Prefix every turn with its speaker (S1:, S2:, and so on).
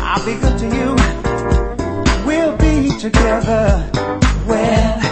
S1: I'll be good to you. We'll be together. Well,